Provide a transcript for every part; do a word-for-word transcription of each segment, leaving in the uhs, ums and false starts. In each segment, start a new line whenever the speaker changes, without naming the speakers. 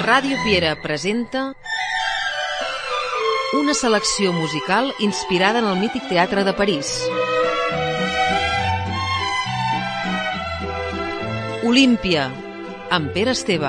Ràdio Piera presenta una selecció musical inspirada en el mític teatre de París. Olímpia, amb Pere Esteve.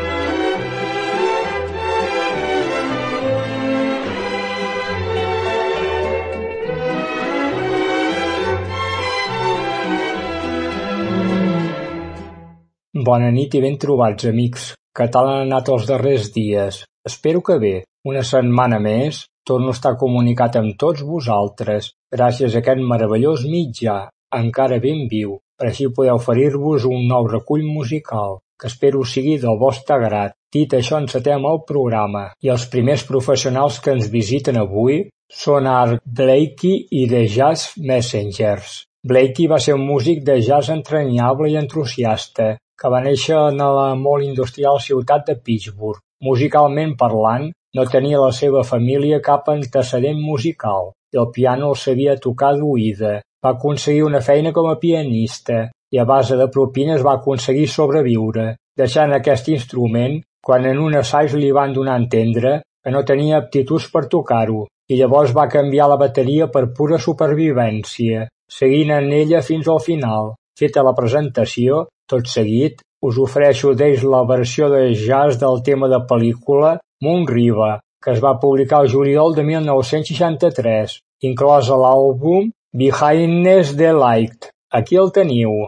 Bona nit i ben trobats, amics. Què tal han anat els darrers dies? Espero que bé. Una setmana més torno a estar comunicat amb tots vosaltres gràcies a aquest meravellós mitjà, encara ben viu, per així poder oferir-vos un nou recull musical, que espero sigui del vostre grat. Dit això, encetem el programa, i els primers professionals que ens visiten avui són Art Blakey i The Jazz Messengers. Blakey va ser un músic de jazz entranyable i entusiasta, que va néixer en la molt industrial ciutat de Pittsburgh. Musicalment parlant, no tenia la seva família cap antecedent musical, i el piano el sabia tocar d'oïda. Va aconseguir una feina com a pianista, i a base de propines va aconseguir sobreviure, deixant aquest instrument quan en un assaig li van donar a entendre que no tenia aptituds per tocar-ho, i llavors va canviar la bateria per pura supervivència, seguint en ella fins al final. Feta la presentació, tot seguit, us ofereixo d'ells la versió de jazz del tema de pel·lícula Moon River, que es va publicar el juliol de mil nou-cents seixanta-tres, inclòs a l'àlbum Behind the Light. Aquí el teniu.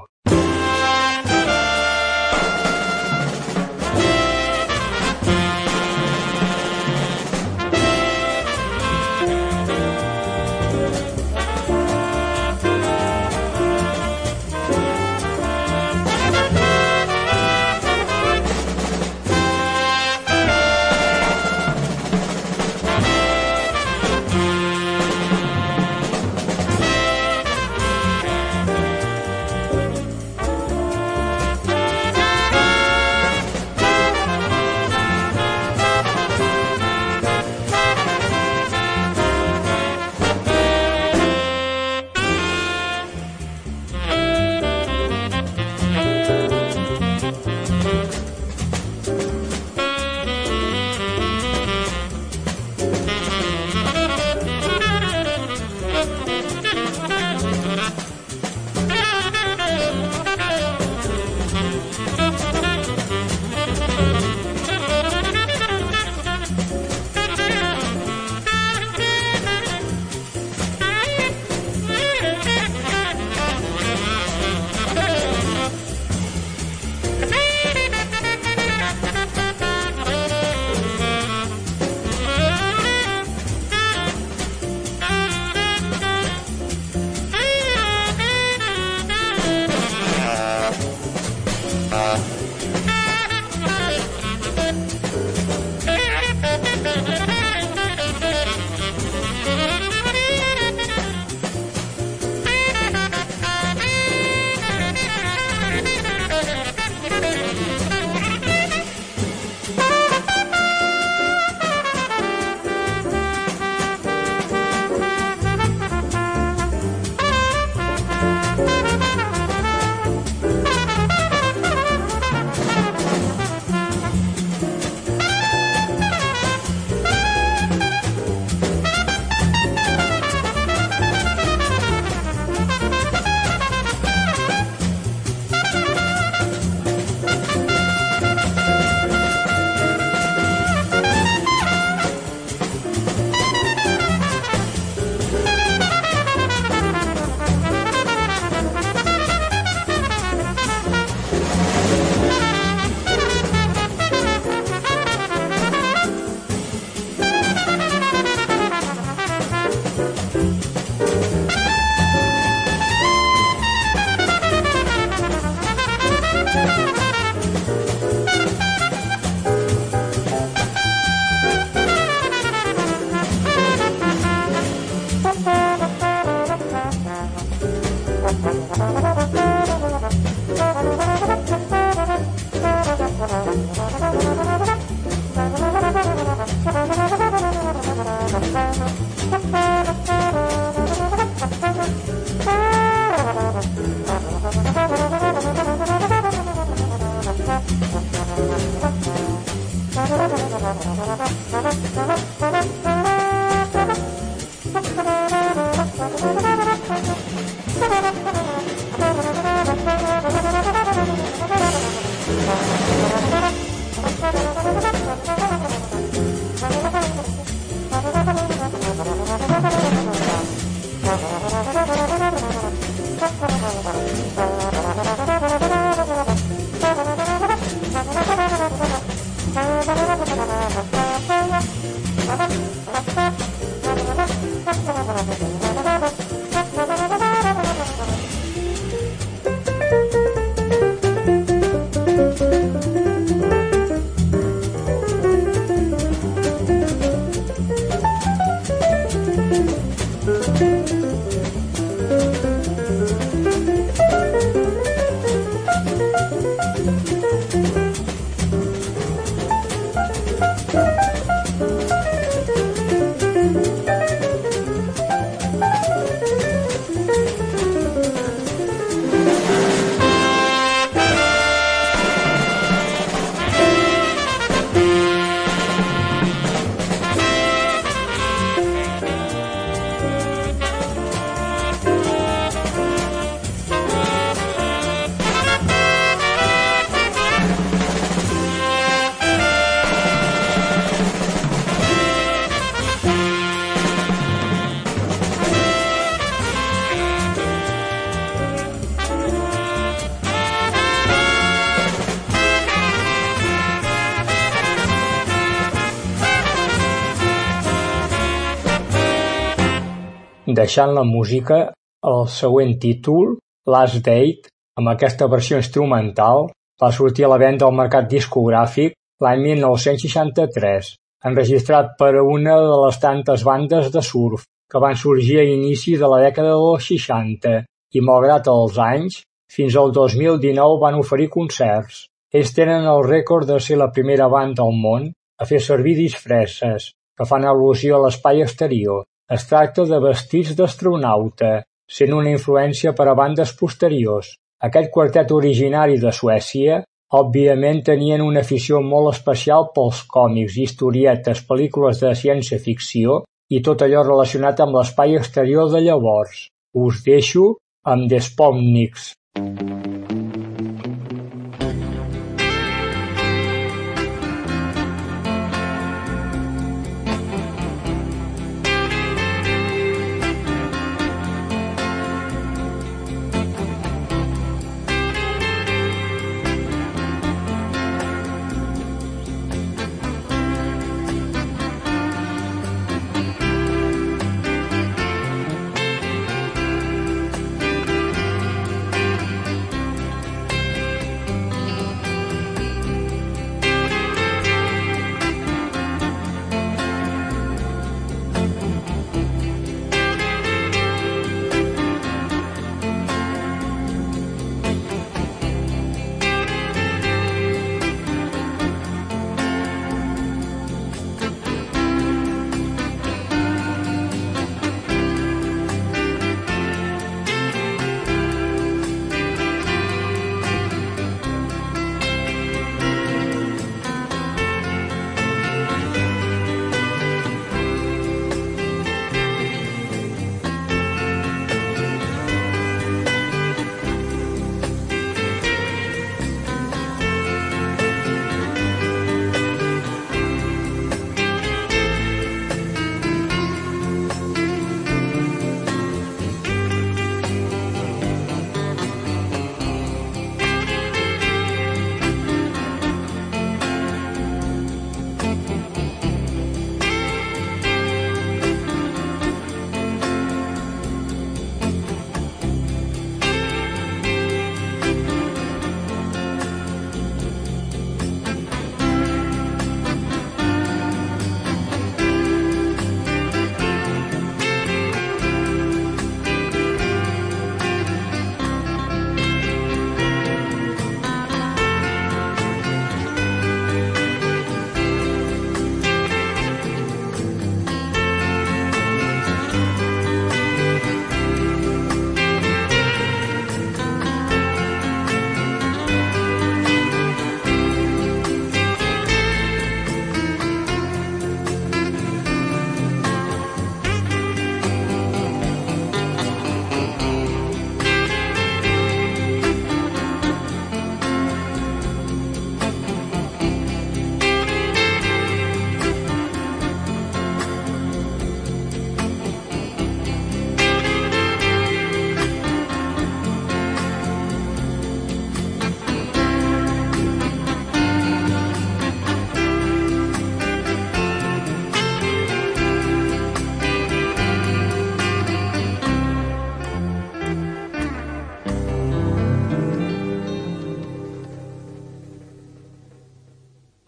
Deixant la música, el següent títol, Last Date, amb aquesta versió instrumental, va sortir a la venda al mercat discogràfic l'any mil nou-cents seixanta-tres, enregistrat per a una de les tantes bandes de surf que van sorgir a inici de la dècada dels seixanta i, malgrat els anys, fins al dos mil dinou van oferir concerts. Ells tenen el rècord de ser la primera banda al món a fer servir disfresses, que fan al·lusió a l'espai exterior. Es tracta de vestits d'astronauta, sent una influència per a bandes posteriors. Aquest quartet originari de Suècia, òbviament tenien una afició molt especial pels còmics, historietes, pel·lícules de ciència-ficció i tot allò relacionat amb l'espai exterior de llavors. Us deixo amb The Sputniks.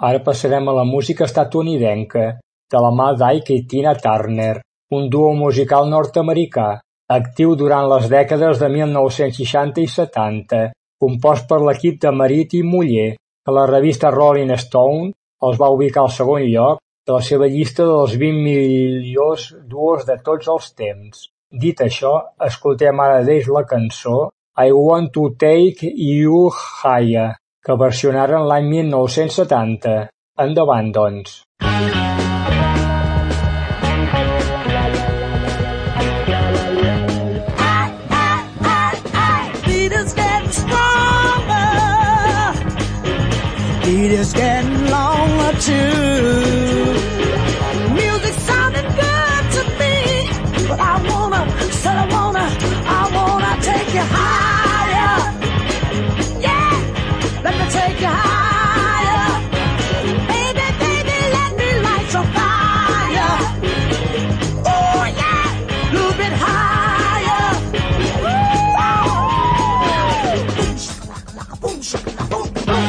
Ara passarem a la música estatunidenca, de la mà d'Ike i Tina Turner, un duo musical nord-americà, actiu durant les dècades de mil nou-cents seixanta i setanta, compost per l'equip de marit i muller, que la revista Rolling Stone els va ubicar al segon lloc de la seva llista dels vint millors duos de tots els temps. Dit això, escoltem ara d'ells la cançó I Want to Take You Higher, que versionaren l'any mil nou-cents setanta. Endavant, doncs.
Beat is getting longer too. Music sounding good to me, but I wanna, said I wanna, I wanna take you higher. Yeah, let me take you higher. Baby, baby, let me light your fire. Oh yeah, a little bit higher. Boom shakalaka, boom shakalaka, boom boom.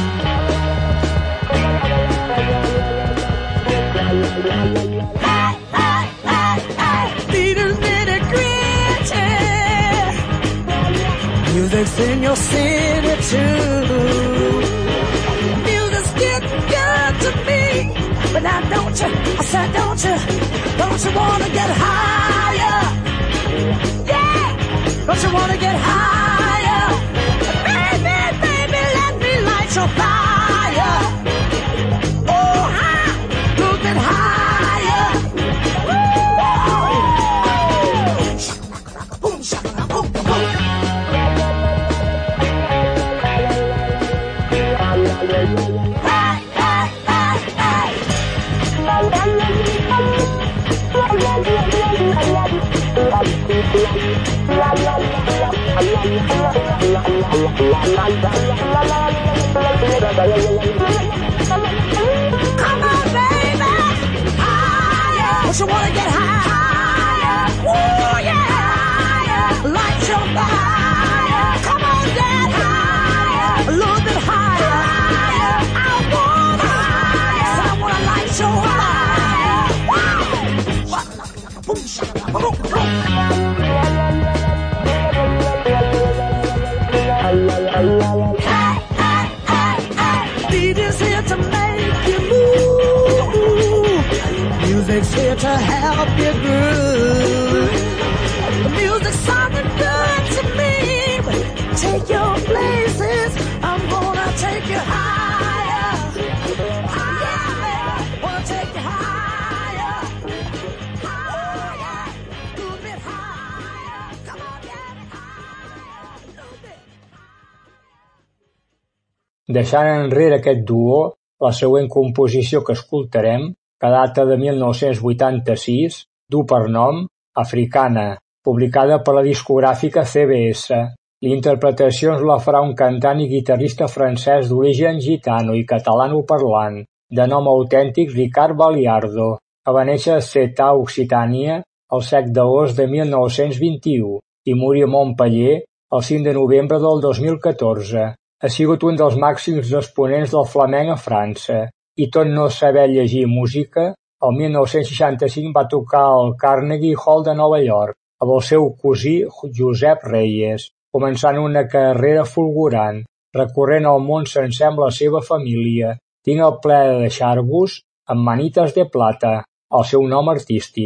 Hey, hey, hey, hey. Beat is nitty gritty. Music's in your city too. Music's getting good to me, but now don't you? I said don't you? Don't you wanna get higher? Yeah, don't you wanna get higher? Baby, baby, let me light your fire. Oh, high, little bit higher. Shakalaka, boom, shakalaka, boom, boom. Hey, hey, hey, hey. Come on, baby, higher. Don't you wanna get higher? Ooh, yeah, higher. Light your fire. Come on, get higher. A little bit higher. I wanna higher. So I wanna light your fire. Wow. Shakalaka, boom, shakalaka, boom, boom. Hey, hey, hey, hey. Beat is here to make you move. Music's here to help you groove. The music's sounding good to me. Take your places. I'm gonna take you higher. Higher. Wanna take you higher. Higher. A little bit higher. Come on, get higher. A little bit.
Deixant enrere aquest duo, la següent composició que escoltarem, que data de mil nou-cents vuitanta-sis, du per nom Africana, publicada per la discogràfica C B S. L'interpretació ens la farà un cantant i guitarrista francès d'origen gitano i catalanoparlant, de nom autèntic Ricard Baliardo, que va néixer a Setà, Occitània, el set d'agost de mil nou-cents vint-i-u i morí a Montpeller el cinc de novembre del dos mil catorze. Ha sigut un dels màxims exponents del flamenc a França i, tot no saber llegir música, el mil nou-cents seixanta-cinc va tocar al Carnegie Hall de Nova York amb el seu cosí Josep Reyes, començant una carrera fulgurant, recorrent el món sencer amb la seva família. Tinc el plaer de deixar-vos amb Manitas de Plata, el seu nom artístic.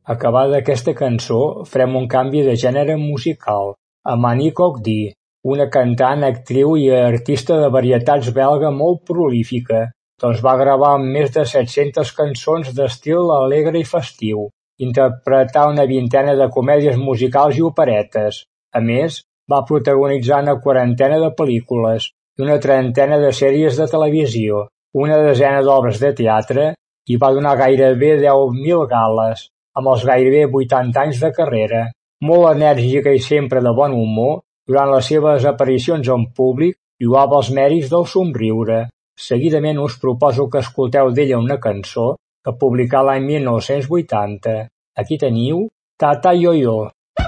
Acabada aquesta cançó, farem un canvi de gènere musical. Amani Cogdi, una cantant, actriu i artista de varietats belga molt prolífica, doncs va gravar més de set-centes cançons d'estil alegre i festiu, interpretar una vintena de comèdies musicals i operetes. A més, va protagonitzar una quarantena de pel·lícules i una trentena de sèries de televisió, una desena d'obres de teatre i va donar gairebé deu mil gales, amb els gairebé vuitanta anys de carrera. Molt enèrgica i sempre de bon humor, durant les seves aparicions en públic lloava els mèrits del somriure. Seguidament us proposo que escolteu d'ella una cançó que publicà l'any mil nou-cents vuitanta. Aquí teniu Tata Yo-Yo.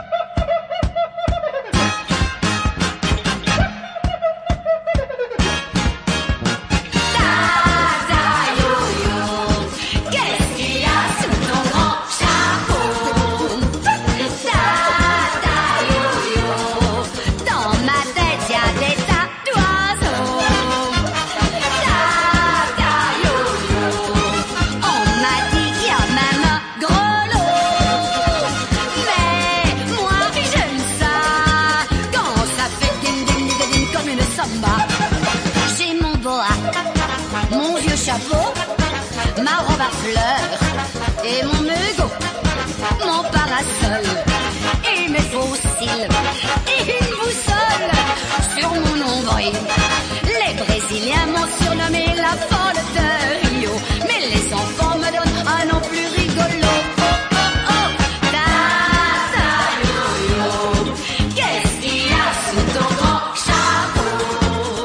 Ma robe à fleurs et mon mégot, mon parasol et mes faux cils et une boussole sur mon nombril. Les Brésiliens m'ont surnommé la folle de Rio, mais les enfants me donnent un nom plus rigolo. Oh, oh, oh, Tata Yo-Yo, qu'est-ce qu'il y a sous ton grand chapeau?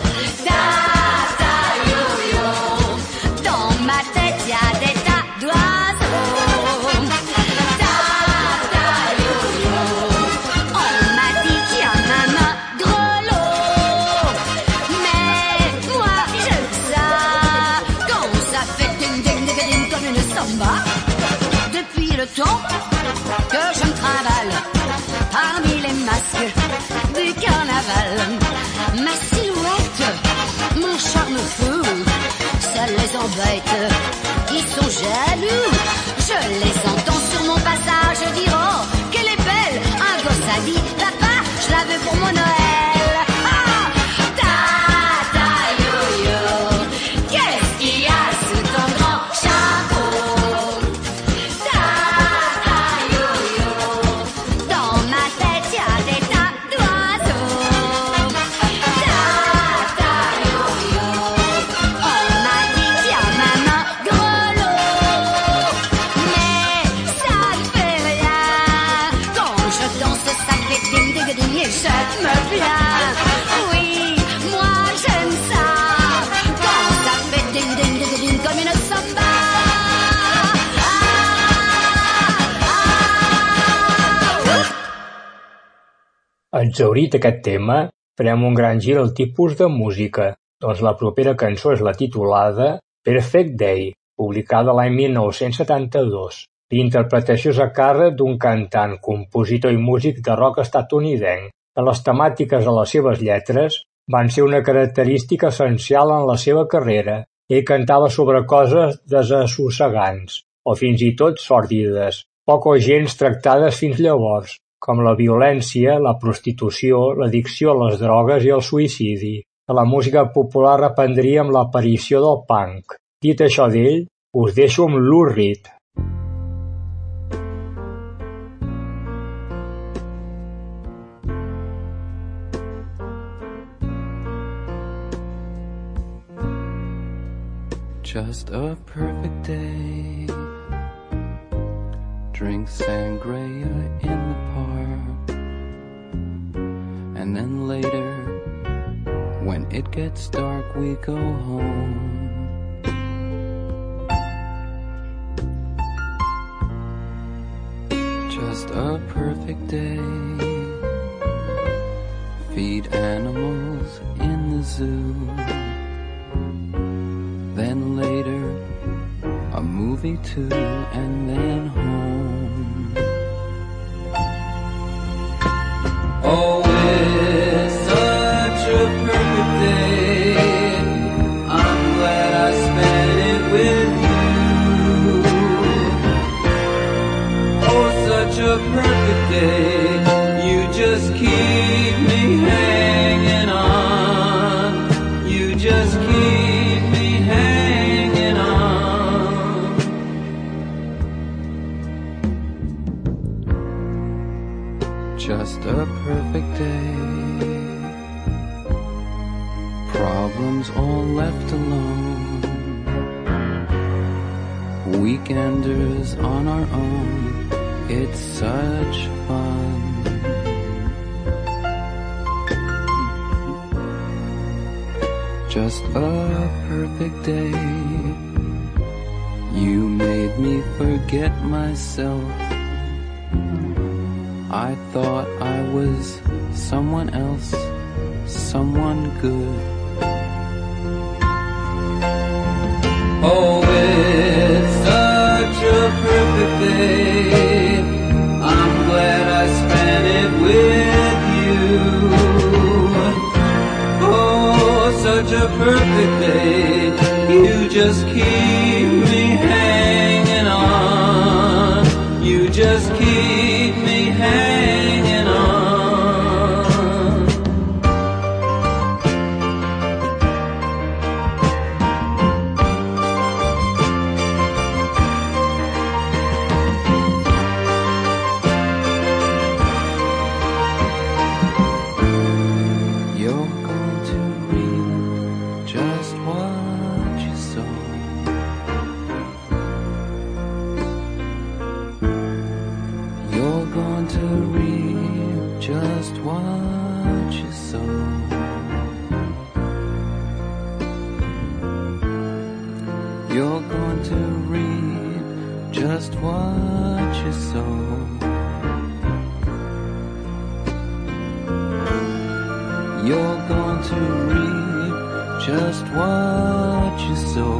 Tata Yo-Yo, dans ma tête y a des tas d'oiseaux. Tata Yo-Yo, on m'a dit qu'il y en a un grelot. Mais moi j'aime ça, quand ça fait ding ding ding ding comme une samba. Depuis le temps que je me trimballe parmi les masques du carnaval, ma silhouette, mon charme fou, ça les embête, ils sont jaloux. Je les entends sur mon passage dire oh, qu'elle est belle. Un gosse a dit papa, je la veux pour mon Noël. Ah, Tata Yo-Yo, qu'est-ce qu'il y a sous ton grand chapeau? Tata Yo-Yo, dans ma tête y a des tas d'oiseaux. Tata Yo-Yo, on m'a dit qu'il y a même un grelot. Mais ça ne fait rien, quand je danse ça fait ding ding ding et j'aime bien. Oui, moi j'aime ça, quand ça fait ding ding ding ding comme une samba.
Exhaurit aquest tema, farem un gran gir al tipus de música, doncs la propera cançó és la titulada Perfect Day, publicada l'any mil nou-cents setanta-dos. L'interpretació és a càrrec d'un cantant, compositor i músic de rock estatunidenc, que les temàtiques de les seves lletres van ser una característica essencial en la seva carrera. Ell cantava sobre coses desassossegants, o fins i tot sòrdides, poc o gens tractades fins llavors, com la violència, la prostitució, l'addicció a les drogues i el suïcidi, que la música popular reprendria amb l'aparició del punk. Dit això d'ell, us deixo amb Lou Reed.
Just a perfect day. Drink sangria in the park. And then later, when it gets dark, we go home. Just a perfect day. Feed animals in the zoo. Then later, a movie too, and then home. Oh, it's such a perfect day. I'm glad I spent it with you. babe, you just keep me hanging on. You just keep me hanging on. Just a perfect day, problems all left alone, weekenders on our own, it's such fun. Just a perfect day, you made me forget myself. I thought I was someone else, someone good. Oh, it's such a perfect day, I'm glad I spent it with you. Oh, such a perfect day, you just keep me hanging on. You just keep me hanging on. You're going to reap just what you sow. You're going to reap just what you sow. You're going to reap just what you sow. You're going to reap just what you sow.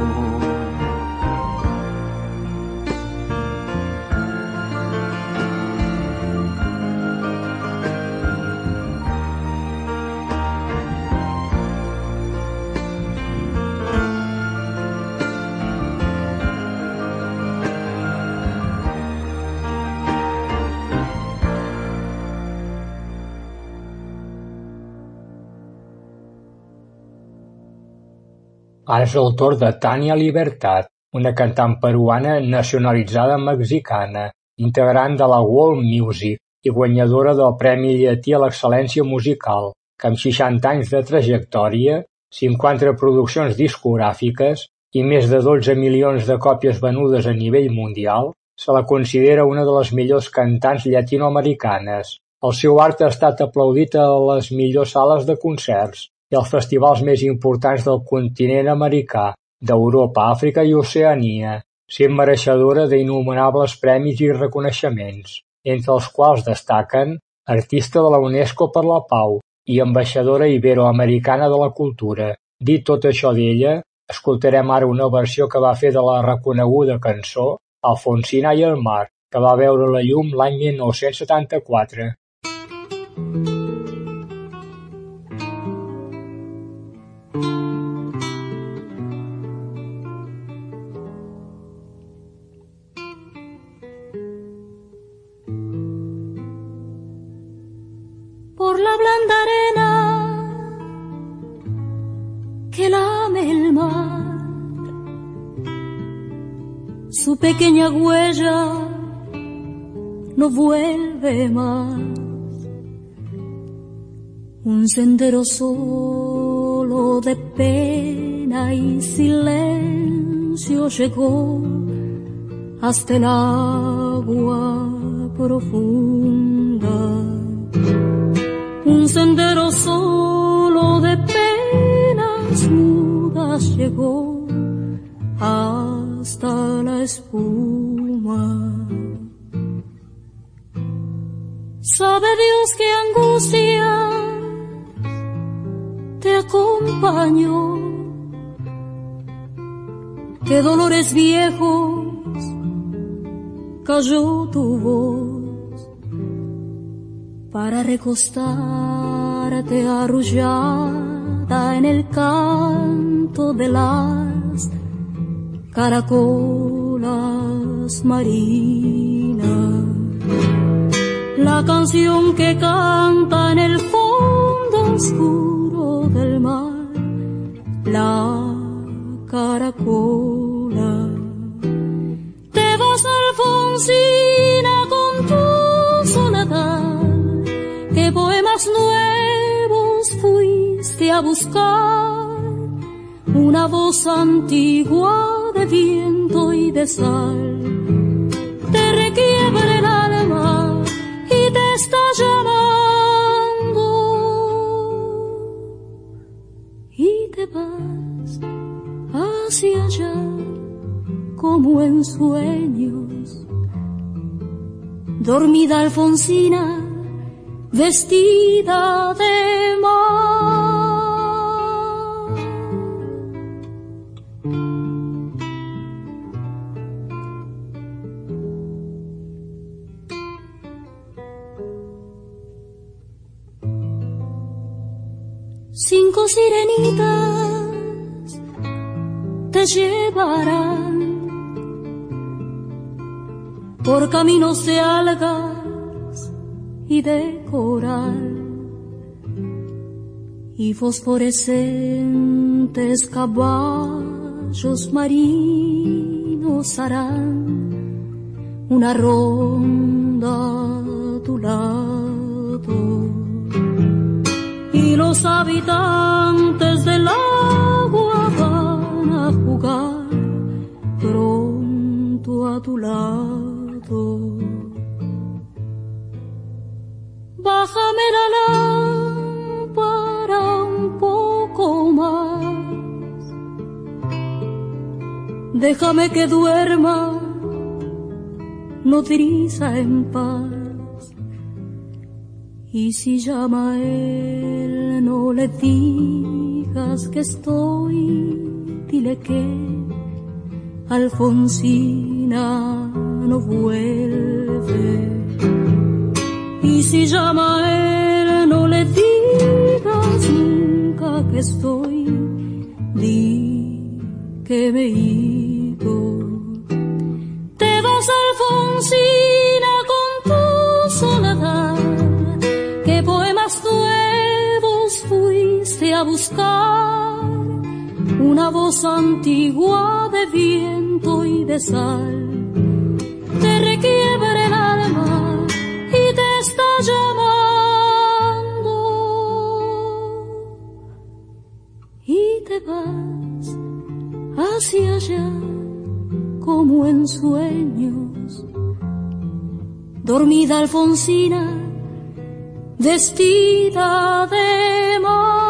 Ara és el torn de Tania Libertad, una cantant peruana nacionalitzada mexicana, integrant de la World Music i guanyadora del Premi Llatí a l'Excel·lència Musical, que amb seixanta anys de trajectòria, cinquanta produccions discogràfiques i més de dotze milions de còpies venudes a nivell mundial, se la considera una de les millors cantants llatinoamericanes. El seu art ha estat aplaudit a les millors sales de concerts i als festivals més importants del continent americà, d'Europa, Àfrica i Oceania, sent mereixedora d'innombrables premis i reconeixements, entre els quals destaquen Artista de la UNESCO per la Pau i Ambaixadora Iberoamericana de la Cultura. Dit tot això d'ella, escoltarem ara una versió que va fer de la reconeguda cançó Alfonsina i el mar, que va veure la llum l'any mil nou-cents setanta-quatre.
Por la blanda arena que lame el mar, su pequeña huella no vuelve más. Un sendero solo de pena y silencio llegó hasta el agua profunda. Un sendero solo de penas mudas llegó hasta la espuma. Sabe Dios qué angustia te acompañó, qué dolores viejos cayó tu voz para recostarte arrullada en el canto de las caracolas marinas. la canción que canta en el fondo oscuro del mar, la caracola. Te vas, Alfonsina, con tu soledad, que poemas nuevos fuiste a buscar, una voz antigua de viento y de sal, te requiebra el alma y te está llamando, y te vas hacia allá como en sueños. Dormida Alfonsina, vestida de mar. Cinco sirenitas te llevarán por caminos de algas y de coral, y fosforescentes caballos marinos harán una ronda a tu lado, y los habitantes del agua van a jugar pronto a tu lado. Bájame la lámpara un poco más, déjame que duerma nodriza en paz, y si llama a él no le digas que estoy, dile que Alfonsina no vuelve. Y si llama a él no le digas nunca que estoy, di que me he ido. Te vas, Alfonsina, con tu soledad, que poemas nuevos fuiste a buscar, una voz antigua de viento y de sal, te requiebra el alma y te está llamando, y te vas hacia allá como en sueños. Dormida Alfonsina, vestida de mar.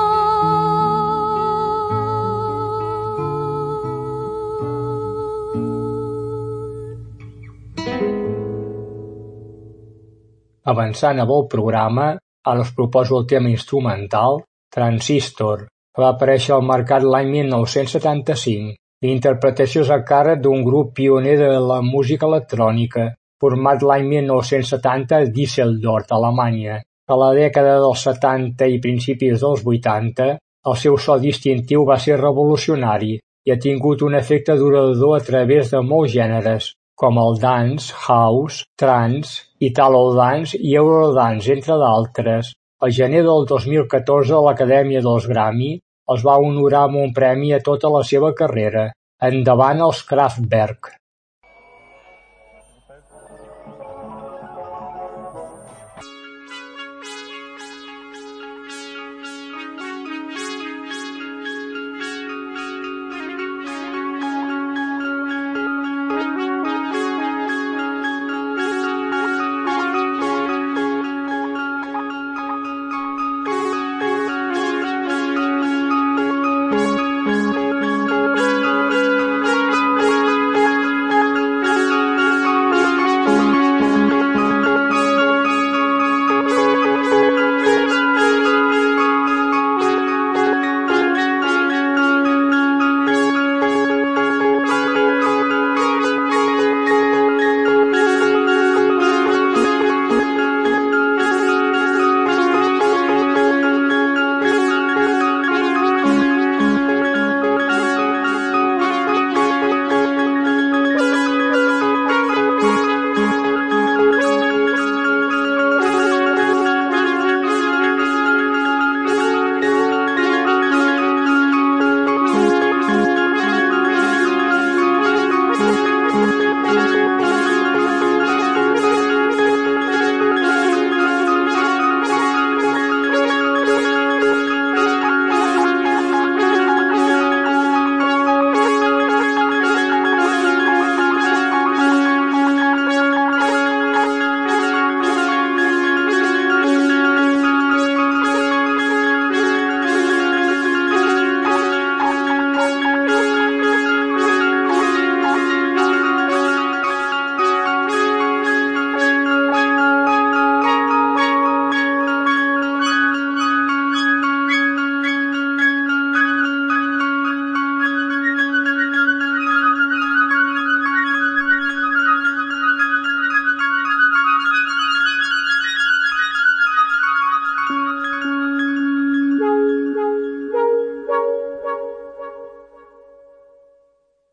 Avançant a el programa, ara us proposo el tema instrumental Transistor, que va aparèixer al mercat l'any mil nou-cents setanta-cinc. L'interpretació és a càrrec d'un grup pioner de la música electrònica, format l'any mil nou-cents setanta a Düsseldorf, Alemanya. A la dècada dels setanta i principis dels vuitanta, el seu so distintiu va ser revolucionari i ha tingut un efecte durador a través de molts gèneres, com el dance, house, trance, italo dance i eurodance, entre d'altres. Al gener del dos mil catorze, l'Acadèmia dels Grammy els va honorar amb un premi a tota la seva carrera. Endavant els Kraftwerk!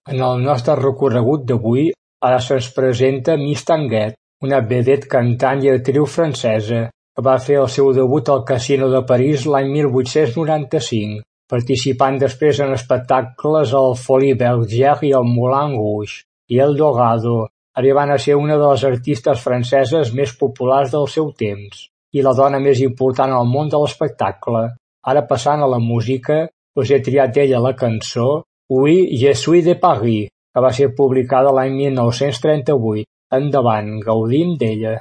En el nostre recorregut d'avui, ara se'ns presenta Miss Tanguet, una vedette cantant i actriu francesa, que va fer el seu debut al Casino de París l'any mil vuit-cents noranta-cinc, participant després en espectacles al Folies Bergère i al Moulin Rouge i El Dorado, arribant a ser una de les artistes franceses més populars del seu temps i la dona més important al món de l'espectacle. Ara passant a la música, us he triat d'ella la cançó Oui, je suis de Paris, que va ser publicada l'any mil nou-cents trenta-vuit. Endavant, gaudim d'ella.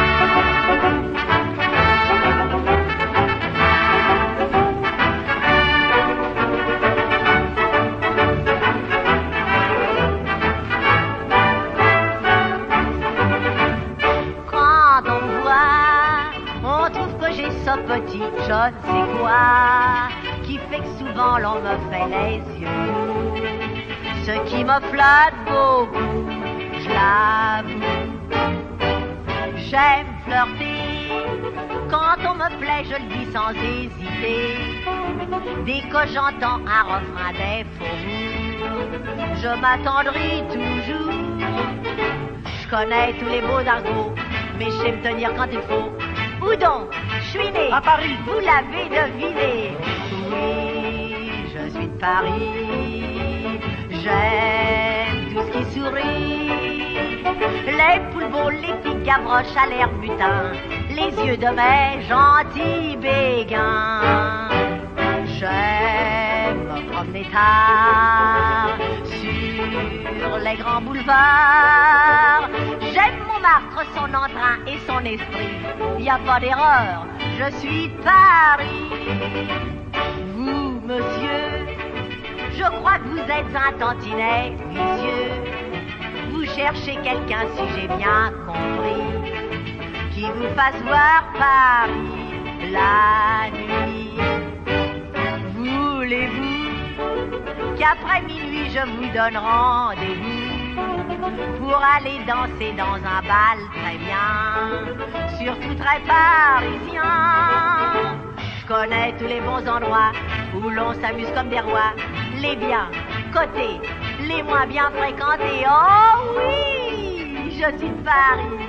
Petit, je ne sais quoi, qui fait que souvent l'on me fait les yeux. Ce qui me flatte beaucoup, je l'avoue. J'aime flirter, quand on me plaît, je le dis sans hésiter. Dès que j'entends un refrain des faubourgs, je m'attendris toujours. Je connais tous les beaux argots, mais je sais me tenir quand il faut. Où donc? Je suis né à Paris, vous l'avez deviné. Oui, je suis de Paris. J'aime tout ce qui sourit. Les poules beaux, les petits gavroches à l'air mutin, les yeux de mes gentils béguins. J'aime me promener tard sur les grands boulevards. J'aime Montmartre, son entrain et son esprit. Y a pas d'erreur, je suis de Paris. Vous, monsieur, je crois que vous êtes un tantinet vicieux. Vous cherchez quelqu'un, si j'ai bien compris, qui vous fasse voir Paris la nuit. Voulez-vous qu'après minuit je vous donne rendez-vous pour aller danser dans un bal très bien, surtout très parisien? Je connais tous les bons endroits où l'on s'amuse comme des rois, les biens cotés, les moins bien fréquentés. Oh oui, je suis de Paris.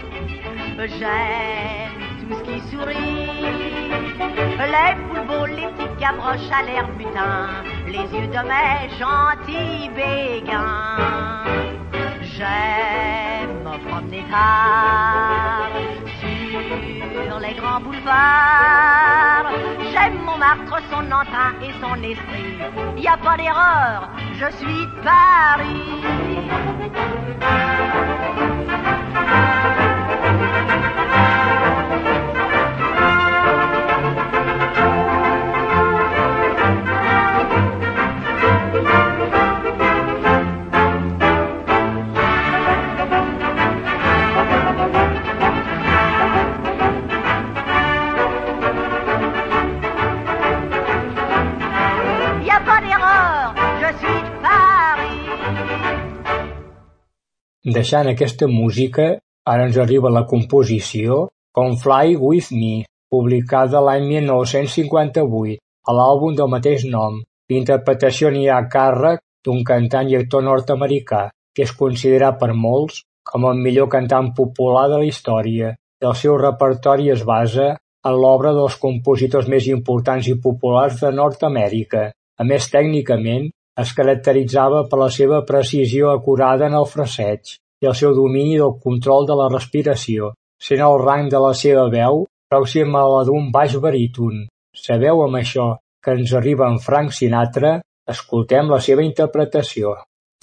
J'aime tout ce qui sourit, les poules beaux, les petites gavroches à l'air mutin, les yeux de mes gentils béguins. J'aime me promener tard sur les grands boulevards. J'aime Montmartre, son entrain et son esprit. Y a pas d'erreur, je suis de Paris.
Deixant aquesta música, ara ens arriba la composició Come Fly With Me, publicada l'any mil nou-cents cinquanta-vuit, a l'àlbum del mateix nom. L'interpretació n'hi ha a càrrec d'un cantant i actor nord-americà, que és considerat per molts com el millor cantant popular de la història. El seu repertori es basa en l'obra dels compositors més importants i populars de Nord-Amèrica. A més, tècnicament, es caracteritzava per la seva precisió acurada en el fraseig i el seu domini del control de la respiració, sent el rang de la seva veu pròxim a la d'un baix baríton. Sabeu amb això que ens arriba en Frank Sinatra? Escoltem la seva interpretació.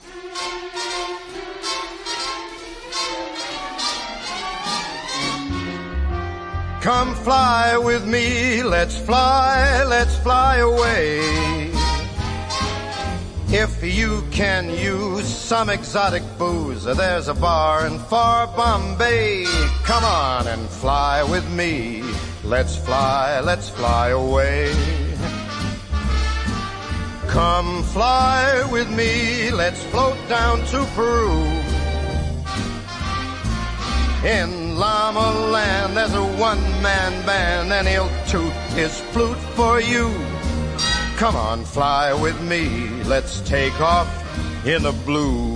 Come fly with me, let's fly, let's fly away. If you can use some exotic booze, there's a bar in far Bombay. Come on and fly with me. Let's fly, let's fly away. Come fly with me, let's float down to Peru. In Llama Land, there's a one-man band, and he'll toot his flute for you. Come on, fly with me, let's take off in the blue.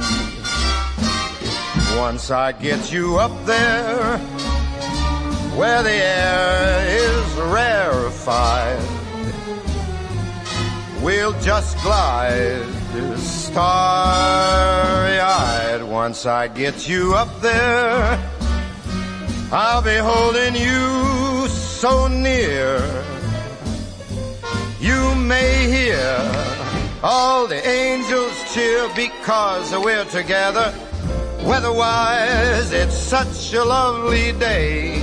Once I get you up there, where the air is rarefied, we'll just glide starry-eyed. Once I get you up there, I'll be holding you so near. You may hear all the angels cheer because we're together. Weather-wise, it's such a lovely day.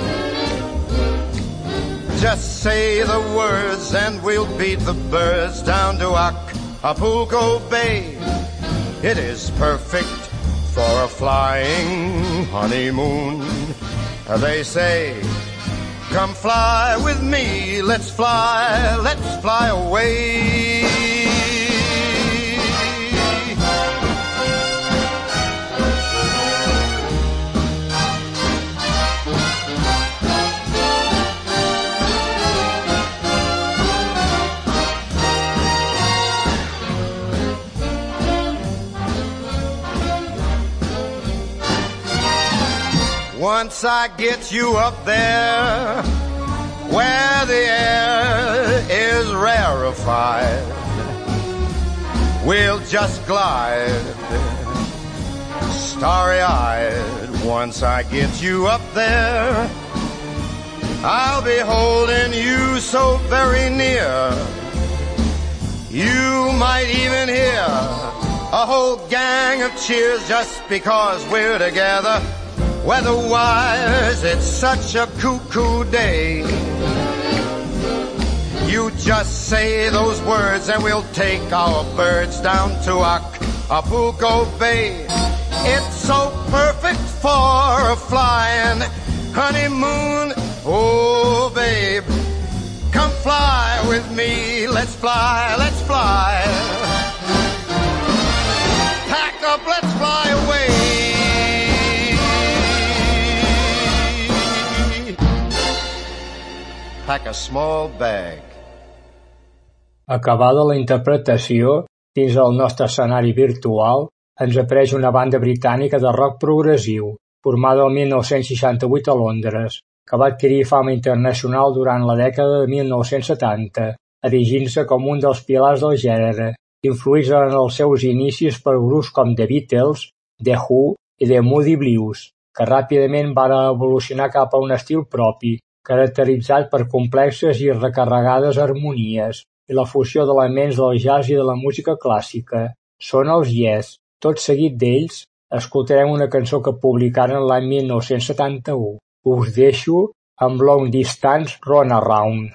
Just say the words and we'll beat the birds down to Acapulco Bay. It is perfect for a flying honeymoon. They say, come fly with me, let's fly, let's fly away. Once I get you up there, where the air is rarefied, we'll just glide starry-eyed. Once I get you up there, I'll be holding you so very near. You might even hear a whole gang of cheers just because we're together. Weather-wise, it's such a cuckoo day. You just say those words and we'll take our birds down to Acapulco Bay. It's so perfect for a flying honeymoon. Oh, babe, come fly with me. Let's fly, let's fly. Pack up, let's fly away. Pack a small bag.
Acabada la interpretació, dins el nostre escenari virtual, ens apareix una banda britànica de rock progressiu, formada el mil nou-cents seixanta-vuit a Londres, que va adquirir fama internacional durant la dècada de mil nou-cents setanta, erigint-se com un dels pilars del gènere, influïts en els seus inicis per grups com The Beatles, The Who i The Moody Blues, que ràpidament van evolucionar cap a un estil propi, caracteritzat per complexes i recarregades harmonies i la fusió d'elements del jazz i de la música clàssica. Són els Yes. Tot seguit d'ells, escoltarem una cançó que publicaren l'any mil nou-cents setanta-u. Us deixo amb Long Distance Runaround.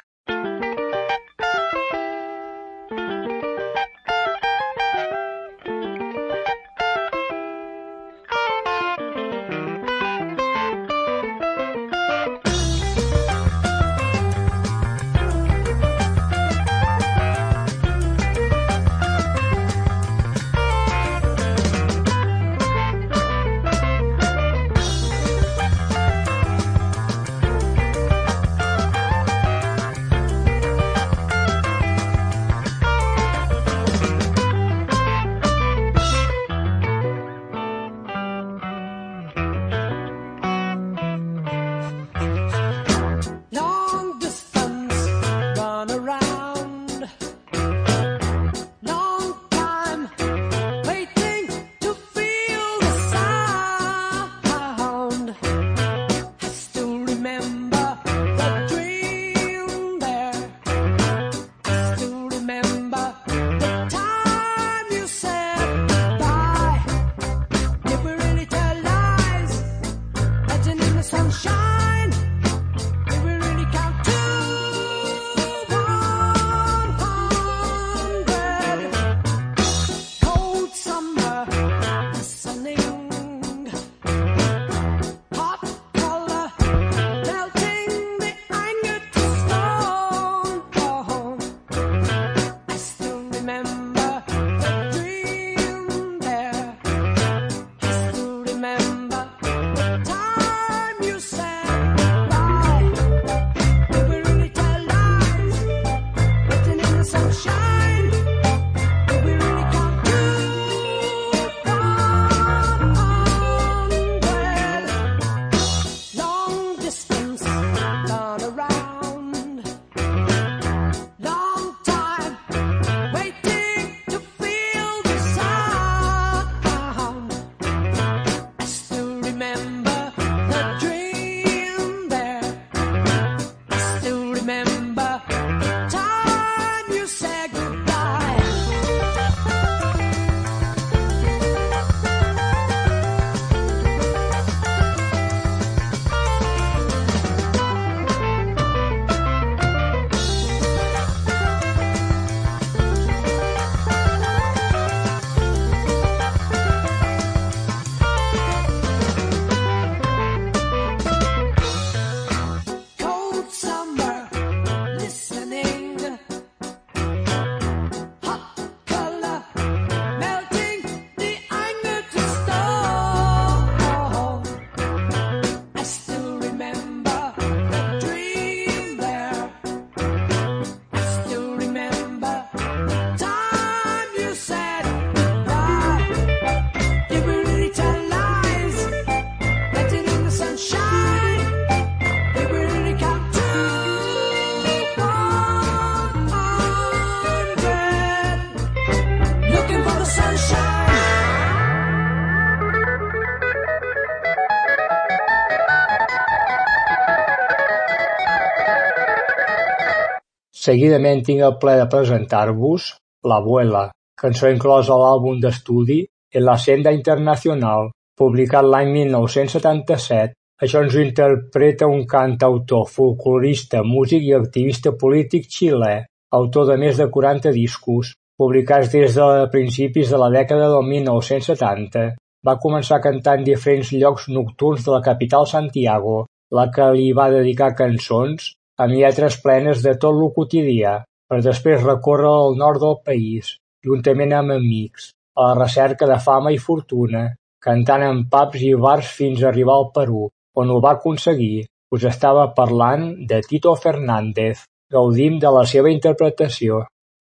Seguidament tinc el plaer de presentar-vos L'Abuela, cançó inclosa a l'àlbum d'estudi En la Senda Internacional, publicat l'any mil nou-cents setanta-set. Això ens ho interpreta un cantautor, folclorista, músic i activista polític xilè, autor de més de quaranta discos, publicats des de principis de la dècada del mil nou-cents setanta. Va començar a cantar en diferents llocs nocturns de la capital Santiago, la que li va dedicar cançons amb lletres plenes de tot lo quotidià, per després recórrer al nord del país, juntament amb amics, a la recerca de fama i fortuna, cantant en pubs i bars fins a arribar al Perú, on ho va aconseguir. Us estava parlant de Tito Fernández. Gaudim de la seva interpretació.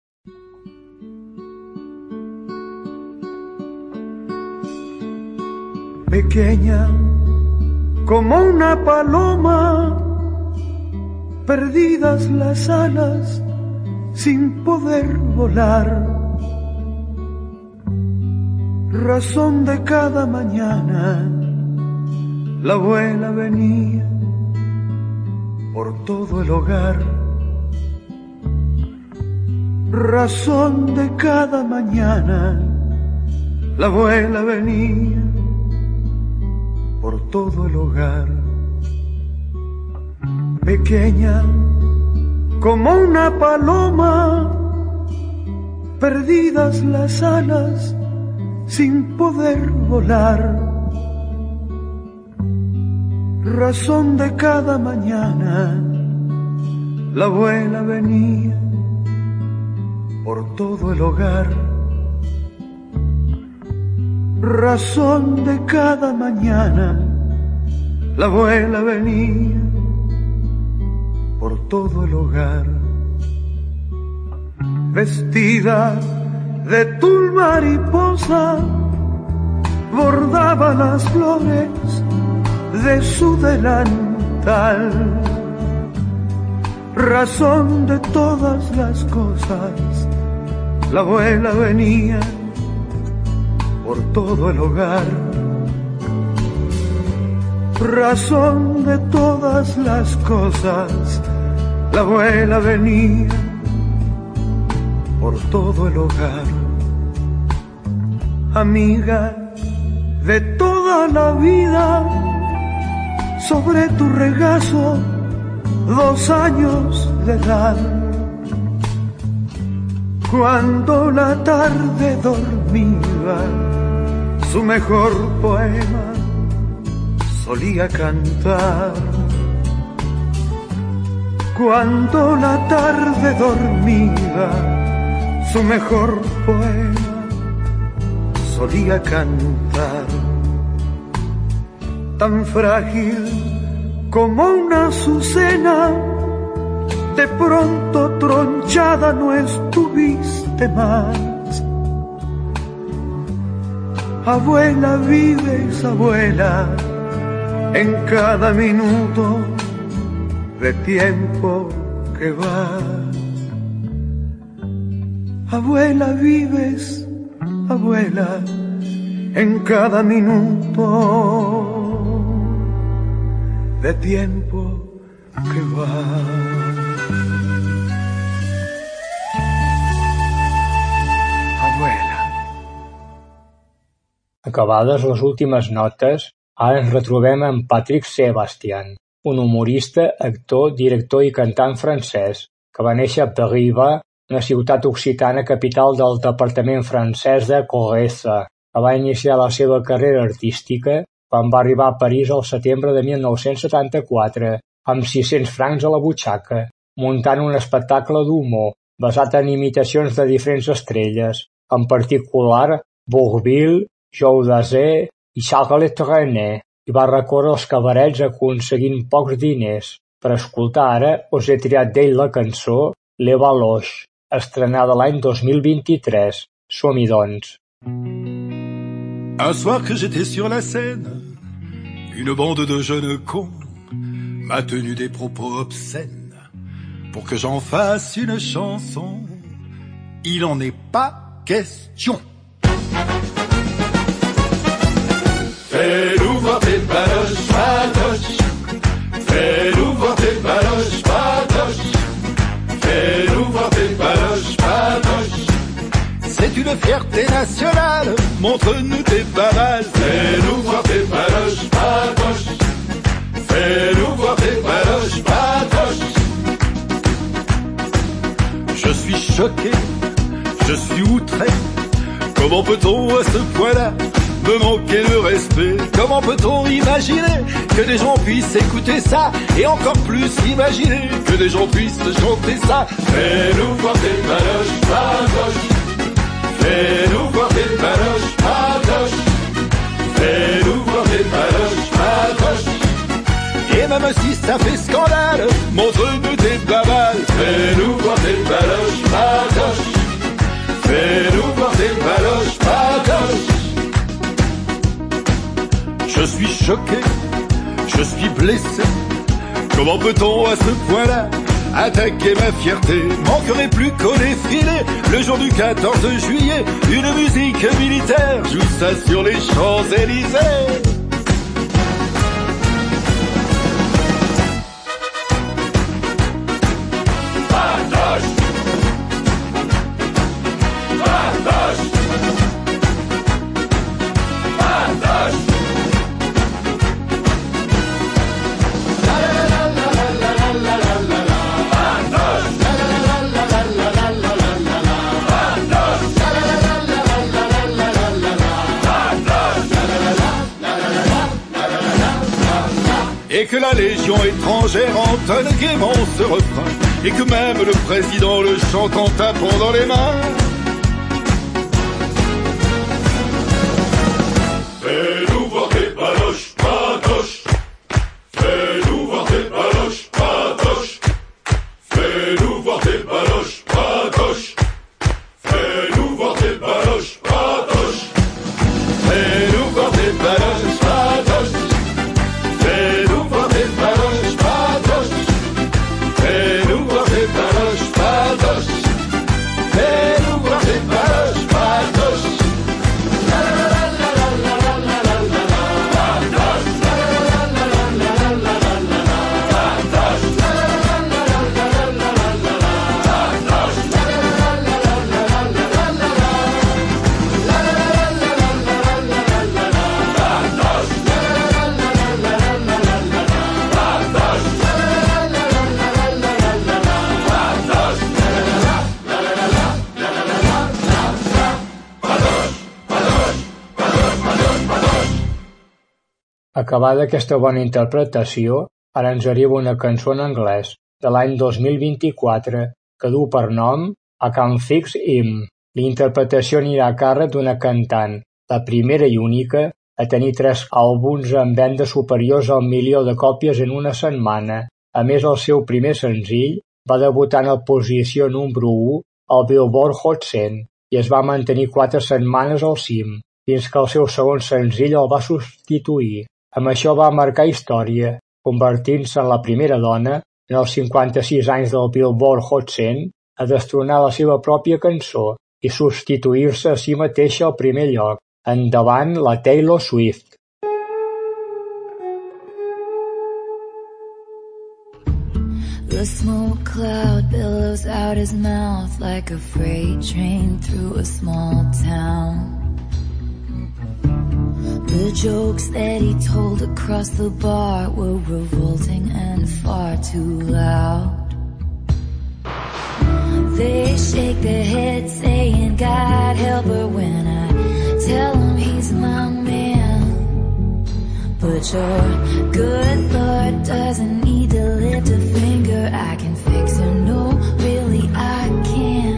Pequeña como una paloma, perdidas las alas sin poder volar, razón de cada mañana, la abuela venía por todo el hogar, razón de cada mañana, la abuela venía por todo el hogar. Pequeña como una paloma, perdidas las alas sin poder volar, razón de cada mañana, la abuela venía por todo el hogar, razón de cada mañana, la abuela venía por todo el hogar, vestida de tul mariposa, bordaba las flores de su delantal, razón de todas las cosas, la abuela venía por todo el hogar, razón de todas las cosas, la abuela venía por todo el hogar, amiga de toda la vida, sobre tu regazo dos años de edad, cuando la tarde dormía, su mejor poema solía cantar. Cuando la tarde dormía, su mejor poema solía cantar. Tan frágil como una azucena, de pronto tronchada no estuviste más. Abuela, vives, abuela, en cada minuto de tiempo que va. Abuela, vives, abuela, en cada minuto de tiempo que va. Abuela.
Acabades les últimes notes, ara ens retrobem amb Patrick Sebastian, un humorista, actor, director i cantant francès, que va néixer a Brive, una ciutat occitana capital del departament francès de Corrèze, que va iniciar la seva carrera artística quan va arribar a París al setembre de mil nou-cents setanta-quatre, amb sis-cents francs a la butxaca, muntant un espectacle d'humor basat en imitacions de diferents estrelles, en particular Bourvil, Joe Dassin i Charles Trenet, i va recórrer els cabarets aconseguint pocs diners. Per escoltar ara us he triat d'ell la cançó Les Valoches, estrenada l'any dos mil vint-i-tres. Som-hi, doncs.
Un soir que j'étais sur la scène, une bande de jeunes cons m'a tenu des propos obscènes pour que j'en fasse une chanson. Il en est pas question. Fais-nous voir tes baloches, baloches. Fais-nous voir tes baloches, baloches. Fais-nous de fierté nationale. Montre-nous tes babales. Fais-nous voir tes baloches, patoches. Fais-nous voir tes baloches, patoches. Je suis choqué, je suis outré. Comment peut-on à ce point-là me manquer de respect? Comment peut-on imaginer que des gens puissent écouter ça? Et encore plus imaginer que des gens puissent chanter ça? Fais-nous voir tes baloches, patoches. Fais-nous voir tes baloches, patoches. Fais-nous voir tes baloches, patoches. Et même si ça fait scandale, montre-nous tes babales. Fais-nous voir tes baloches, patoches. Fais-nous voir tes baloches, patoches. Je suis choqué, je suis blessé. Comment peut-on à ce point-là attaquer ma fierté? Manquerait plus qu'au défilé, le jour du quatorze juillet, une musique militaire joue ça sur les Champs-Élysées. Et que la légion étrangère entonne gaiement ce refrain, et que même le président le chante en tapant dans les mains. Fais-nous voir tes baloches, patoches. Fais-nous voir tes baloches, patoches. Fais-nous voir tes baloches, patoches. Fais-nous voir tes baloches, patoches. Fais-nous voir tes baloches, patoches. Fais-nous voir tes baloches, patoches. Fais-nous voir tes baloches, patoches. Fais-nous voir tes baloches, patoches. La la la la la la la la la la la. Patoches. La la la la la la la la la la la. Patoches. La la la la la la la la la la la. Patoches. La la la la la la la la la la la. La la la la la la la la la la la. Patoches. La la la la la la la la la la. Patoches. La la la la la la la la la la. Patoches. La la la la la la la la la la. Patoches. La la la la la la la la la la la la.
Acabada aquesta bona interpretació, ara ens arriba una cançó en anglès, de l'any dos mil vint-i-quatre, que du per nom I Can Fix Him. L'interpretació anirà a càrrec d'una cantant, la primera i única a tenir tres àlbums amb vendes superiors al milió de còpies en una setmana. A més, el seu primer senzill va debutar en la posició número u al Billboard Hot cent i es va mantenir quatre setmanes al cim, fins que el seu segon senzill el va substituir. Amb això va marcar història, convertint-se en la primera dona, en els cinquanta-sis anys del Billboard Hot cent, a destronar la seva pròpia cançó i substituir-se a si mateixa al primer lloc, endavant la Taylor Swift.
The smoke cloud billows out his mouth like a freight train through a small town. The jokes that he told across the bar were revolting and far too loud. They shake their heads saying, God help her when I tell him he's my man. But your good Lord doesn't need to lift a finger. I can fix her, no, really I can.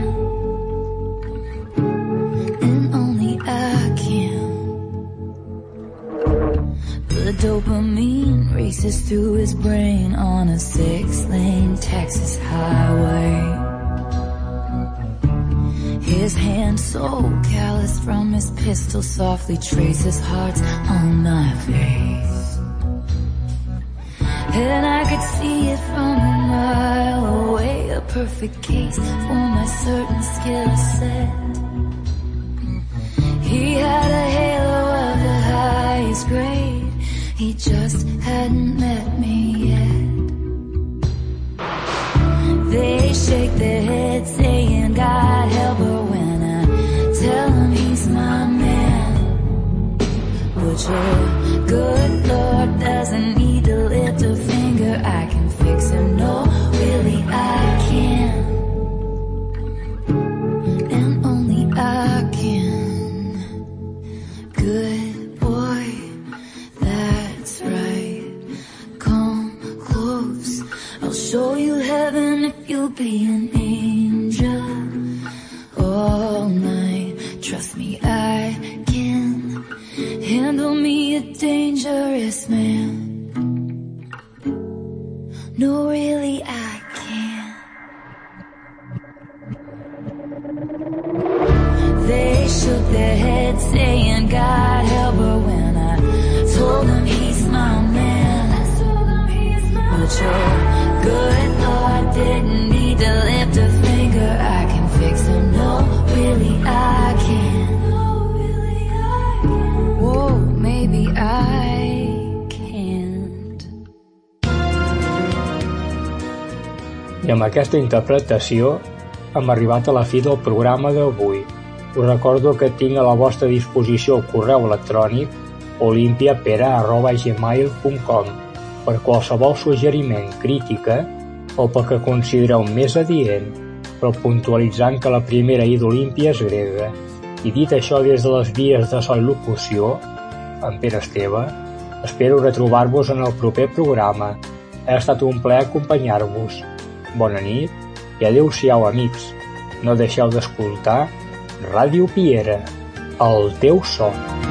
And only I can. The dopamine races through his brain on a six-lane Texas highway. His hand so callous from his pistol softly traces hearts on my face. And I could see it from a mile away, a perfect case for my certain skill set. He had a halo of the highest grade. He just hadn't met me yet. They shake their heads saying, God help her when I tell But your good Lord doesn't need to lift a finger. I can fix him, no, really I can. And only I can. Good boy, that's right. Come close, I'll show you heaven if you'll be an angel. All night, trust me, I can handle me a dangerous man. No, really, I can't. They shook their heads saying, God help her, when I told them he's my man. But your good Lord didn't need to lift a finger. I can fix him, no, really, I can. Whoa, maybe I can't.
I amb aquesta interpretació hem arribat a la fi del programa d'avui. Us recordo que tinc a la vostra disposició el correu electrònic olimpiapera arroba gmail punt com per qualsevol suggeriment, crítica o pel que considereu més adient, però puntualitzant que la primera I d'Olímpia és grega. I dit això des de les vies de Son Locució, en Pere Esteve, espero retrobar-vos en el proper programa. Ha estat un plaer acompanyar-vos. Bona nit i adeu-siau, amics. No deixeu d'escoltar Ràdio Piera, el teu son.